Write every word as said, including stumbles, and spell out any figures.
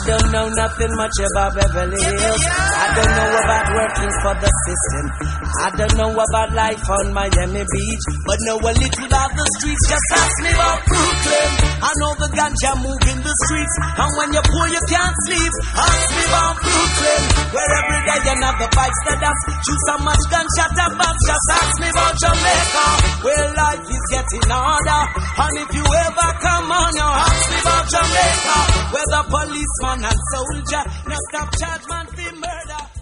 don't know nothing much about Beverly Hills. I don't know about working for the system. I don't know about life on Miami Beach, but know a little about the streets. Just ask me about Brooklyn. I know the ganja move in the streets, and when you're poor you can't sleep. Ask me about Brooklyn, where every day another bikes the dust. Choose so much gunshot and bombs. Just ask me about Jamaica, where life is getting harder. And if you ever come on, you ask me about Jamaica, where the policeman and soldier no stop charge man for murder.